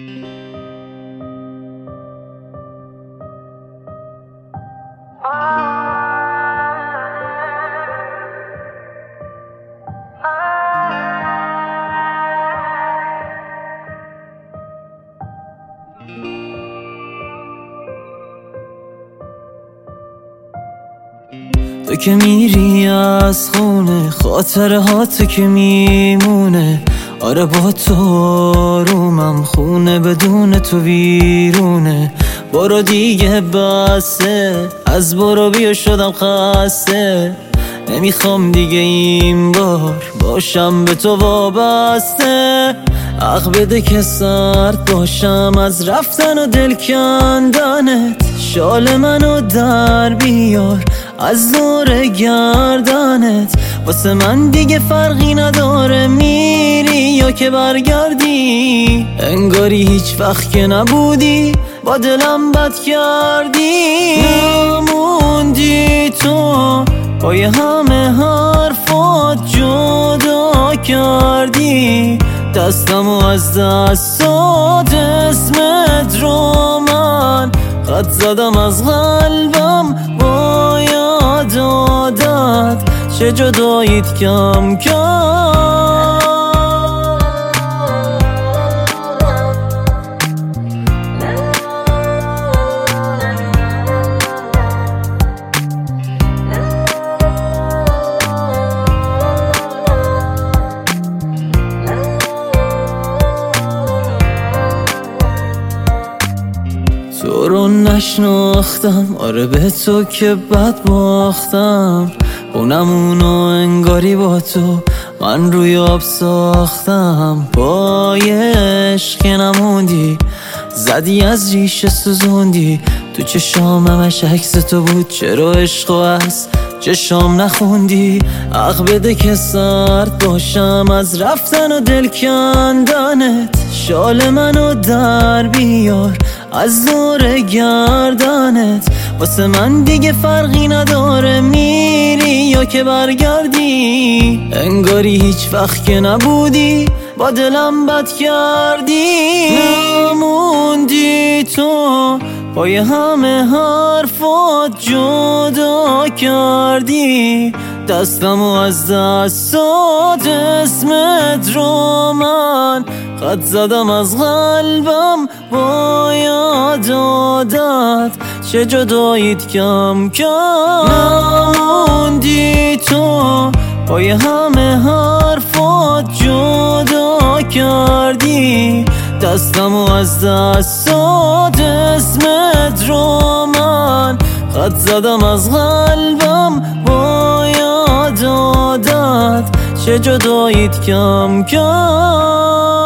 تو که میری از خونه، خاطره ها تو که میمونه. آره با تو آرومم، خونه بدون تو ویرونه. برو دیگه بسه، از برو بیا شدم خسته. نمیخوام دیگه این بار باشم به تو وابسته. حق بده که سرد باشم از رفتن و دل کندنت. شال منو در بیار از دور گردنت. واسه من دیگه فرقی نداره میری یا که برگردی. انگاری هیچ وقت که نبودی، با دلم بد کردی. نموندی تو پای همه حرفات جدا کردی. دستمو از دستات، اسمت رو من خط زدم از قلبم. باید عادت چه جداییت کم کم. تو رو نشناختم، آره به تو که بد باختم. اونمونو انگاری با تو من روی آب ساختم. پای عشق که نموندی، زدی از ریشه سوزوندی. تو چشام همش عکس تو بود، چرا عشقو از چشام نخوندی؟ حق بده که سرد باشم از رفتن و دل کندنت. شال منو در بیار از دور گردنت. واسه من دیگه فرقی نداره میری یا که برگردی. انگاری هیچ وقت که نبودی، با دلم بد کردی. نموندی تو پای همه حرفات جدا کردی. دستمو از دستات، اسمت رو من خط زدم از قلبم. باید عادت چه جداییت کم کم. نموندی تو پای همه حرفات جدا کردی. دستمو از دستات، اسمت رو من خط زدم از قلبم. باید عادت چه جداییت کم کم. چه جداییت کم کم